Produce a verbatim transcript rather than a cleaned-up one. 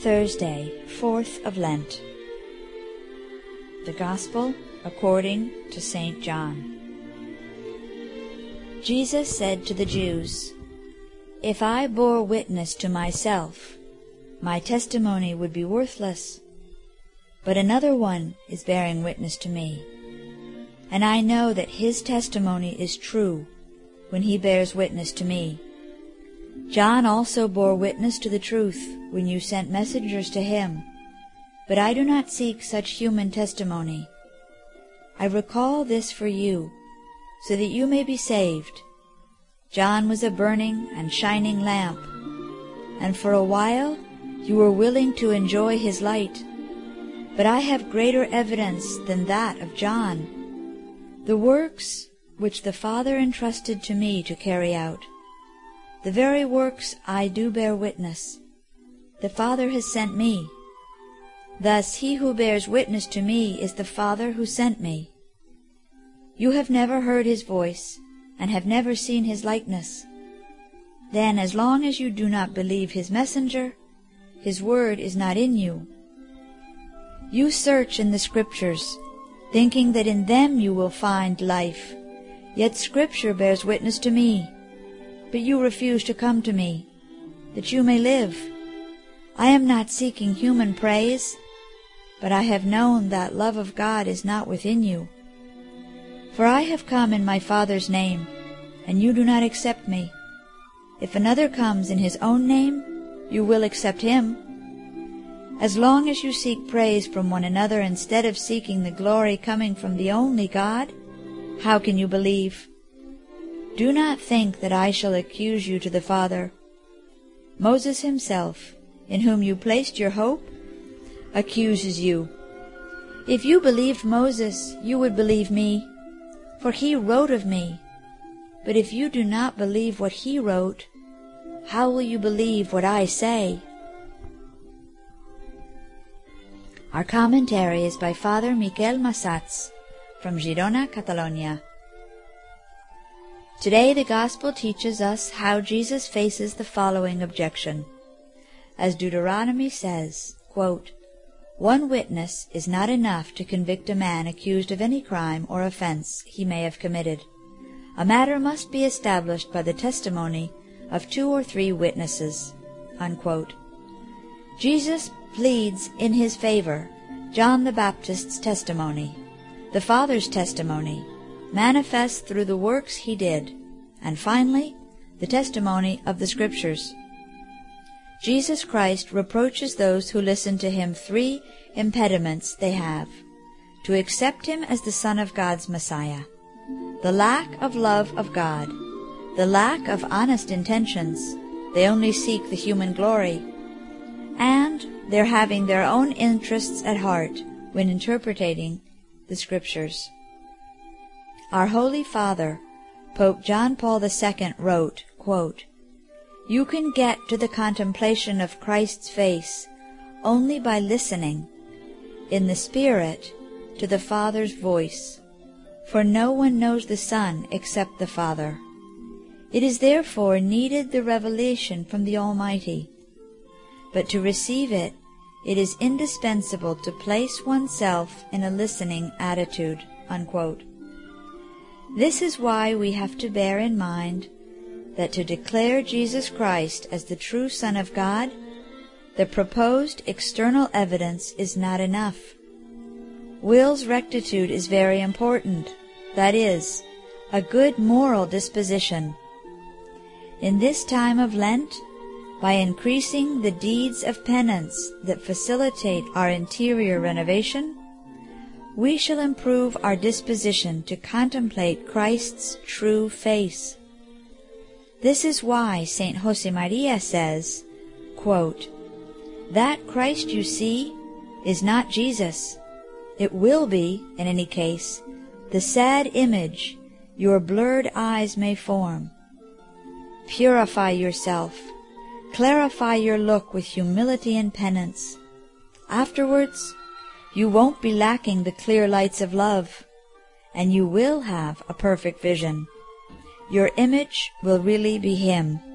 Thursday, fourth of Lent. The Gospel according to Saint John. Jesus said to the Jews, "If I bore witness to myself, my testimony would be worthless. But another one is bearing witness to me, and I know that his testimony is true when he bears witness to me. John also bore witness to the truth when you sent messengers to him, but I do not seek such human testimony. I recall this for you, so that you may be saved. John was a burning and shining lamp, and for a while you were willing to enjoy his light. But I have greater evidence than that of John, the works which the Father entrusted to me to carry out. The very works I do bear witness. The Father has sent me. Thus he who bears witness to me is the Father who sent me. You have never heard his voice, and have never seen his likeness. Then, as long as you do not believe his messenger, his word is not in you. You search in the Scriptures, thinking that in them you will find life. Yet Scripture bears witness to me. But you refuse to come to me, that you may live. I am not seeking human praise, but I have known that love of God is not within you. For I have come in my Father's name, and you do not accept me. If another comes in his own name, you will accept him. As long as you seek praise from one another instead of seeking the glory coming from the only God, how can you believe? Do not think that I shall accuse you to the Father. Moses himself, in whom you placed your hope, accuses you. If you believed Moses, you would believe me, for he wrote of me. But if you do not believe what he wrote, how will you believe what I say?" Our commentary is by Father Miquel Massats from Girona, Catalonia. Today the Gospel teaches us how Jesus faces the following objection. As Deuteronomy says, quote, "One witness is not enough to convict a man accused of any crime or offense he may have committed. A matter must be established by the testimony of two or three witnesses." Unquote. Jesus pleads in his favor John the Baptist's testimony, the Father's testimony, manifest through the works he did, and finally, the testimony of the Scriptures. Jesus Christ reproaches those who listen to him three impediments they have: to accept him as the Son of God's Messiah, the lack of love of God, the lack of honest intentions, they only seek the human glory, and their having their own interests at heart when interpreting the Scriptures. Our Holy Father, Pope John Paul the Second, wrote, quote, "You can get to the contemplation of Christ's face only by listening, in the Spirit, to the Father's voice, for no one knows the Son except the Father. It is therefore needed the revelation from the Almighty. But to receive it, it is indispensable to place oneself in a listening attitude." Unquote. This is why we have to bear in mind that to declare Jesus Christ as the true Son of God, the proposed external evidence is not enough. Will's rectitude is very important, that is, a good moral disposition. In this time of Lent, by increasing the deeds of penance that facilitate our interior renovation, we shall improve our disposition to contemplate Christ's true face. This is why Saint Josemaria says, quote, "That Christ you see is not Jesus. It will be, in any case, the sad image your blurred eyes may form. Purify yourself, clarify your look with humility and penance. Afterwards, you won't be lacking the clear lights of love, and you will have a perfect vision. Your image will really be Him."